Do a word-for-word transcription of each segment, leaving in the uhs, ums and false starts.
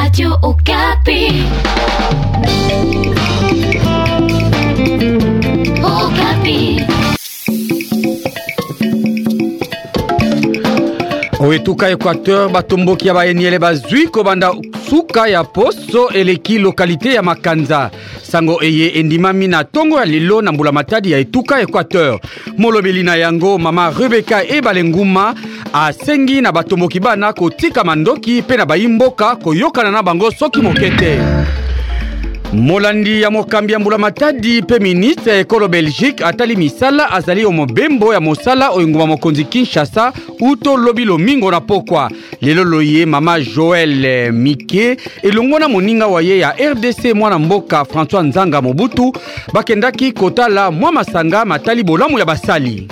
Radio Okapi. Okapi. Oetuka Equateur batomboki ya baeniele bazui kobanda suka ya poso eleki lokalite ya Makanza. Sango eye endimami na tongo ya lelo na mbula matadi ya Etuka Equateur. Molobeli na yango mama Rebecca Ebalenguma asengi na batomboki bana kotika mandoki pe na bayimboka koyokana na bango soki mokete. Molandi ya mokambi ya mbula matadi pe ministre ekolo Belgique atali misala azali omobembo ya mosala oyinguma mokonzi Kinshasa uto lobilo mingo na pokwa. Lelo loye mama Joël Mike elongona moninga waye ya R D C mwana mboka François Nzanga Mobutu bakendaki kotala mwa masanga matali bolamu ya basali.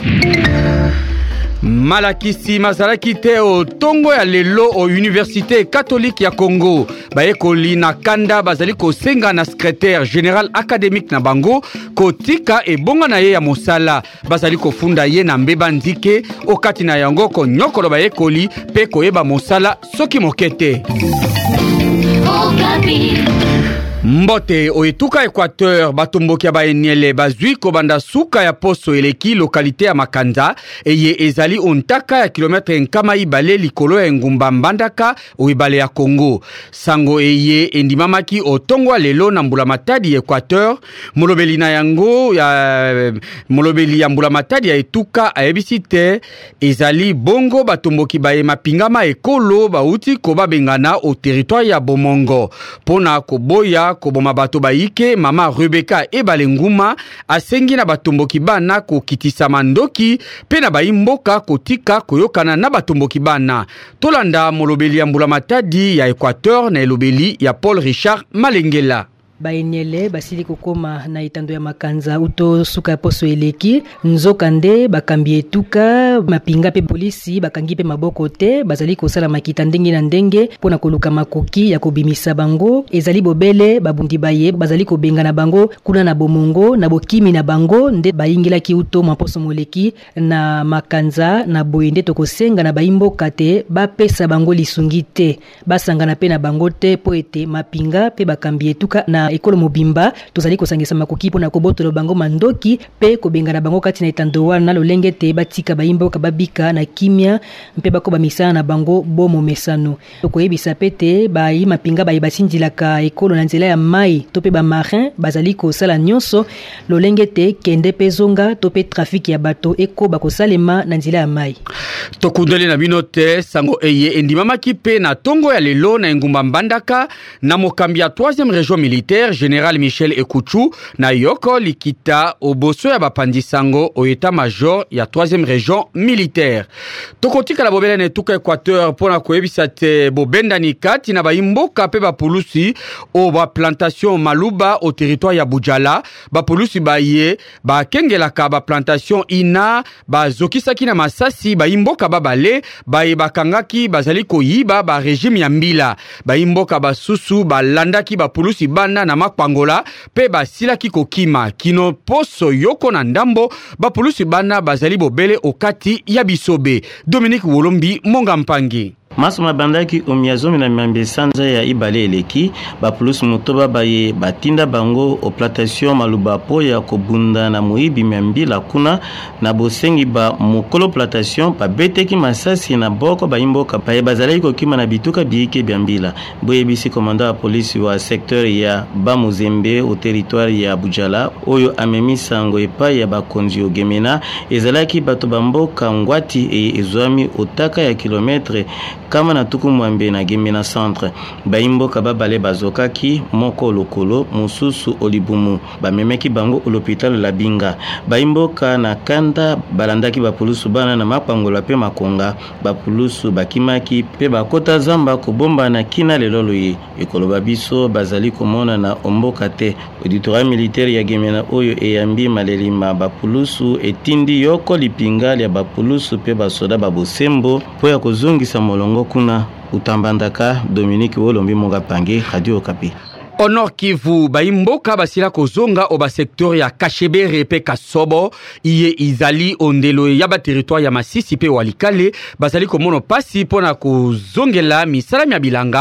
Malakisi mazalaki te o tongo ya lelo o Université catholique ya Congo. Baekoli na kanda bazali kosenga na secrétaire général académique na bango kotika ebonga na ye ya mosala. Bazali kofunda ye na mbeba nzike okati na yango ko nyokolo baekoli pe koyeba mosala soki mokete. Mbote o Etuka Equateur batomboki ya baeniele bazui kobanda suka ya poso eleki lokalite ya Makanza eye ezali ontaka ya kilometre nkama ibale likolo ya ngumba mbandaka o ibale ya Congo. Sango eye endimamaki otongo lelo na mbula matadi Equateur. Molobeli na yango ya molobeli ya mbula matadi ya Etuka ayebisite ezali bongo batomboki baye mapingama ekolo bauti koba bengana o territoire ya Bomongo pona koboya koboma bato baike. Mama Rebecca Ebalenguma asengi na batomboki bana kokitisa mandoki pe na bayimboka kotika koyokana na batomboki bana. Tolanda molobeli ya mbula matadi ya Equateur na elobeli ya Paul Richard Malengela. Baeniele basili kokoma na itando ya Makanza uto suka poso eleki nzokande bakambi Etuka mapinga pe polisi bakangi pe maboko te bazali kosala makita ndenge na ndenge pona koluka makoki ya kobimisa bango ezali bobele babundi baye bazali kobenga na bango kuna na bomongo na bokimi na bango nde bayingila ki uto maposo moleki na Makanza na boyende to kosenga na bayimboka te bapesa bango lisungi te basangana pe na bango te po ete mapinga pe bakambi Etuka na ekolo mobimba tozali kosangisa makoki pona kobotolo bango mandoki pe kobenga na bango kati na itando wana lolenge te batika bayimboka babika na kimia mpe bako bamisana na bango bomo mesano tokoyebisa pete bayi mapinga bayi basindilaka ekolo na nzela ya mai to pe ba marin bazali kosala nyonso lolenge te kende pe zonga to pe trafic ya bato ekoba kosalema na nzela ya mai. Tokundele na binote sango eye endimamaki pe na tongo ya lelo na ngumba mbandaka na mokambi ya troisième région militaire Général Michel Ekuchu na yoko likita oboso ya bapandi sango o état major ya troisième région militaire. Tokotika la bobela na Etuka Equateur pona koyebisa te bobendani kati na bayimboka pe bapulusi o ba plantation Maluba au territoire ya Bujala bapulusi baye ba kengelaka ba plantation ina ba zokisaki na masasi bayimboka babale baye bakangaki bazali koyiba ba régime ya mbila bayimboka basusu balandaki bapulusi bana na makpangola pe basilaki kokima kino poso yoko na ndambo bapulusi bana bazali bobele okati ya bisobe. Dominique Wolombi Monga Mpangi. Maso mabandaki omiazomi na mambe sanza ya ibale eleki bapulusi motoba baye batinda bango o plantation Maluba po ya kobunda na muibi mbila kuna na bosengi ba mokolo plantation pa beteki masasi na boko bayimboka baye bazali kokima na bituka biike biambila boye bisi komanda wa polisi wa secteur ya Bamuzembe au territoire ya Bujala oyo amemi sango epa ya bakonzi ogemena ezalaki bato bamboka ngwati e ezwami otaka ya kilometre kama na tuku mwambe na Gemena centre bayimboka babale bazokaki moko lokolo mususu olibumu bamemeki bango l'hôpital la Binga bayimboka na kanda balandaki bapulusu bana na mapangola pe makonga bapulusu bakimaki pe bakota zamba kobomba na kina lelolo ye ekolo babiso bazali komona na omboka te auditorat militaire ya Gemena oyo eyambi malelima bapulusu etindi yoko lipinga ya bapulusu pe basoda babosembo po ya kozongisa molongo kuna utambandaka. Dominique Wolombi Monga Pange, Radio Okapi. Honor Kivu baimboka basila kozonga oba secteur ya Kashebere pe Kasobo iye izali ondelo ya ba territoire ya Masisi pe Walikale basali komono pasi pona kozongela misala mya bilanga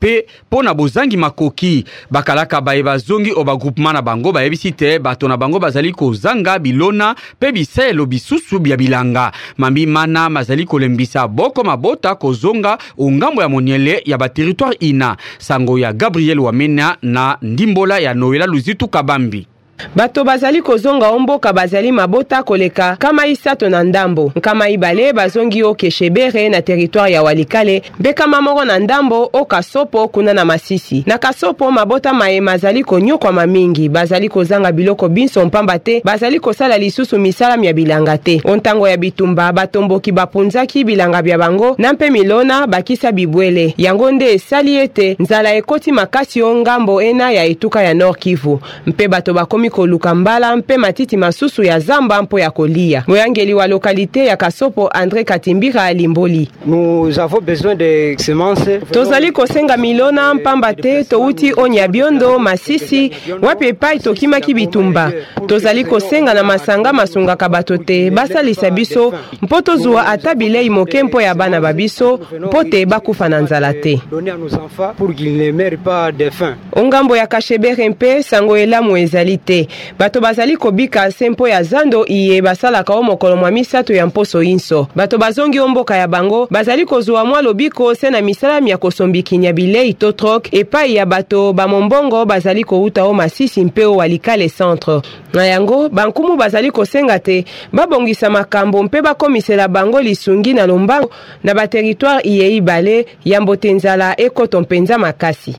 pe pona bozangi makoki bakalaka baye bazongi o ba groupement na bango bayebisi te bato na bango bazali kozanga bilona pe biselo bisusu bya bilanga mambi mana mazali kolembisa boko mabota kozonga ongambo ya moniele ya ba territoire ina sango ya Gabriel Wamena na ndimbola ya Noela Luzitu Kabambi. Bato bazali kozonga omboka bazali mabota koleka kama isato na ndambo kama ibale bazongi o Keshebere na territoire ya Walikale mpe kama moko na ndambo o Kasopo kuna na Masisi na Kasopo mabota maye mazali konyokwa mamingi bazali kozanga biloko binso mpamba te bazali kosala lisusu misala mya bilanga te ontango ya bitumba batomboki bapunzaki bilanga bya bango na mpe milona bakisa bibwele yango nde esali ete nzala ekoti makasi o ngambo ena ya etuka ya Nord Kivu mpe bato bakomi koluka mbala mpe matiti masusu ya zamba mpo ya kolia. Moyangeli wa lokalite ya Kasopo André Katimbira alimboli. Nous avons besoin de semences. Tozali kosenga milona mpamba te touti onya biondo Masisi wapi pai tokimaki bitumba. Tozali kosenga na masanga masunga kabato te basalisa biso mpo tozwa ata bilei moke mpo ya bana babiso mpo te bakufa na nzala te. Ongambo ya Kashebere mpe sango elamu ezali te. Bato bazali kobika sempo ya zando iye basalaka o mokolo mwa misato ya mposo inso. Bato bazongi omboka ya bango bazali kozwa mwa lobiko se na misala ya kosombikinya bilei to trok epai ya bato bamombongo bazali kouta o Masisi mpe o Walikale centre. Na yango bankumu bazali kosenga te babongisa makambo mpe bakomisela bango lisungi na lombango na ba territoire iye ibale ya mbotenzala ekoto mpenza makasi.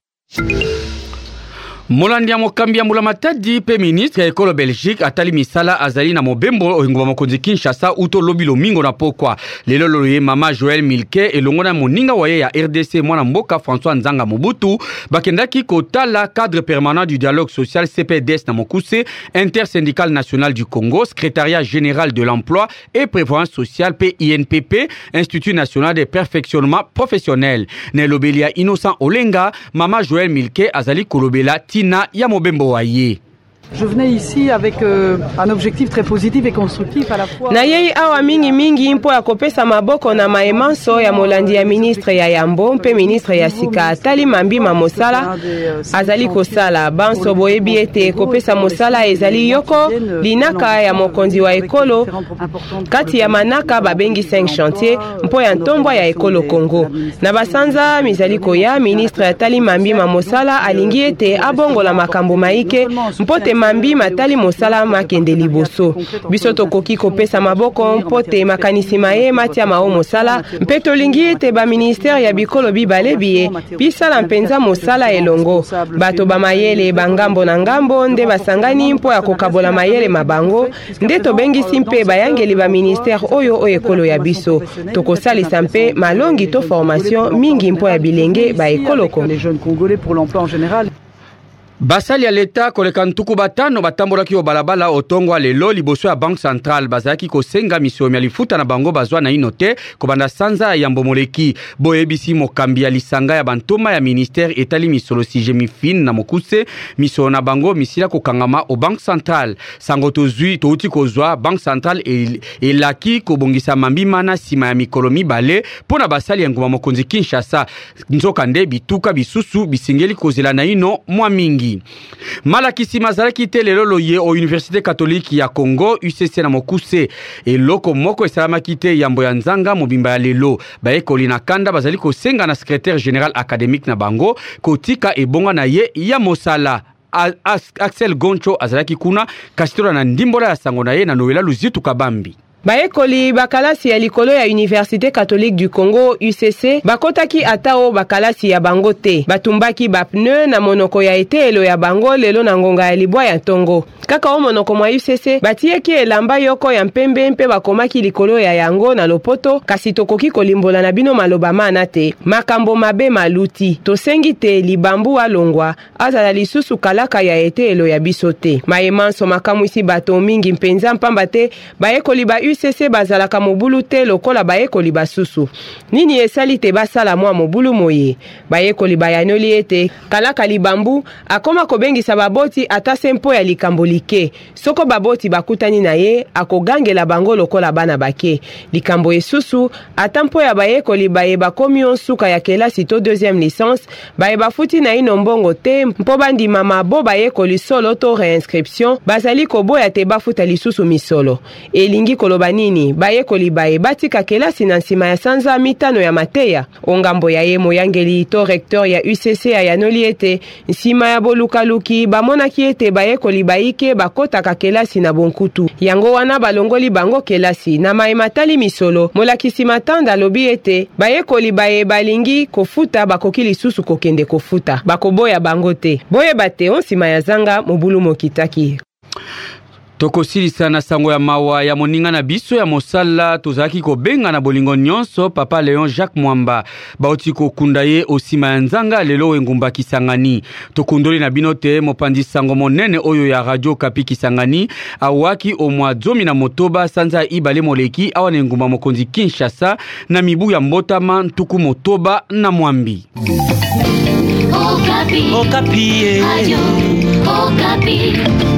Molandi ya mokambi ya mbula matadi pe ministre ya ekolo Belgique atali misala azali na mobembo oingoma mokonzi Kinshasa uto lobi lomingo na pokwa lelo loye mama Joël Milke elongo na moninga waye ya R D C mwana mboka François Nzanga Mobutu bakendaki kotala cadre permanent du dialogue social C P D S na mokuse intersyndical national du Congo secrétariat général de l'emploi et prévoyance sociale P I N P P Institut national de perfectionnement professionnel ne lobelia Innocent Olenga mama Joël Milke azali kolobela Tina ya mobembo waye. Je venais ici avec euh, un objectif très positif et constructif à la fois. Na yei awa mingi mingi mpo ya kopesa maboko na maemanso ya molandi ya ministre ya Yambo mpe ministre ya Sika atali mambi mamosala azali kosala banso boyebi ete kopesa mosala ezali yoko linaka ya mokonzi wa ekolo kati ya manaka babengi cinq chantier mpo ya ntombwa ya ekolo Congo na basanza mizali koya ministre atali mambi mamosala alingi ete abongola makambo maike mpo te mambi matali mosala makende liboso biso tokoki kopesa maboko mpote makanisi maye matia mao mosala mpe tolingi ete ba ministère ya bikolo bibale biye bisala mpenza mosala elongo bato ba mayele bangambo na ngambo nde basangani mpo ya kokabola mayele mabango nde tobengisi mpe bayangeli ba ministère oyo oyo ekolo ya biso tokosalisa mpe malongi to formation mingi mpo ya bilenge ba ekolo ko les jeunes congolais pour l'emploi en général. Basali ya leta koleka ntuku batano batambolaki o balabala otongwa lelo liboso ya Banque Centrale bazaki kosenga misomi ya lifuta na bango bazwa na inote kobanda sanza ya mbomoleki boyebisi mokambi ya lisanga ya bantoma ya ministère etali misolo sije mifine na mokuse misolo na bango misila kokangama o Banque Centrale sango tozui touti kozwa Banque Centrale el, elaki kobongisa mambi mana sima ya mikolo mibale pona basali ya ngoma mokonzi Kinshasa nzoka nde bituka bisusu bisingeli kozela na ino mwa mingi. Malakisi mazalaki te lelo loye o Université catholique ya Congo U C C na mokuse eloko moko esalamaki te yambo ya nzanga mobimba ya lelo baekoli na kanda bazali kosenga na secrétaire général académique na bango kotika ebonga na ye ya mosala. Axel Goncho azalaki kuna kasitoro na ndimbola ya sango na ye na Noela Luzitu Kabambi. Baekoli bakalasi ya likolo ya Université catholique du Congo U C C bakotaki atao bakalasi ya bango te batumbaki bapneu na monoko ya etelo ya bango lelo na ngonga ya libwa ya ntongo kaka o monoko mwa U C C batieki elamba yoko ya mpembe mpe bakomaki likolo ya yango na lopoto kasi tokoki kolimbola na bino maloba mana te makambo mabe maluti tosengi te libambu alongwa azala lisusu kalaka ya etelo ya biso te maemanso makamwisi bato mingi mpenza mpamba te baekoli ba U U C C bazalaka mobulu te lokola bayekoli basusu. Nini esali te basala mwa mobulu moye. Bayekoli bayanoli ete Kalaka Libambu akoma kobengisa baboti ata sempo ya likambo like. Soko baboti bakutani na ye akogangela bango lokola bana bake. Likambo esusu ata mpo ya bayekoli baye bakomi onsuka ya kelasi to deuxième licence baye bafuti na ino mbongo te mpo bandima mabo bayekoli solo to reinscription bazali koboya te bafuta lisusu misolo. Elingi koloba nini bayekoli baye batika kelasi na nsima ya sanza mitano ya mateya. Ongambo ya ye moyangeli to recteur ya U C C ayanoli ete nsima ya bolukaluki bamonaki ete bayekoli baike bakotaka kelasi na bonkutu. Yango wana balongoli bango kelasi na maematali misolo. Molakisi Matanda lobi ete bayekoli baye balingi kofuta bakoki lisusu kokende kofuta. Bakoboya bango te. Boye bate onsima ya zanga mobulu mokitaki. Tokosilisa na sango ya mawa ya moninga na biso ya mosala tozaki kobenga na bolingo nyonso Papa Léon Jacques Mwamba bauti kokunda ye osima ya nzanga lelo engumba Kisangani. Tokundoli na binote mopandi sango monene oyo ya Radio Kapi Kisangani awaki o mwa zomi na motoba sanza ibale moleki awana engumba mokonzi Kinshasa na mibu ya mbotama ntuku motoba na mwambi. Okapi. Okapi. Radio Okapi.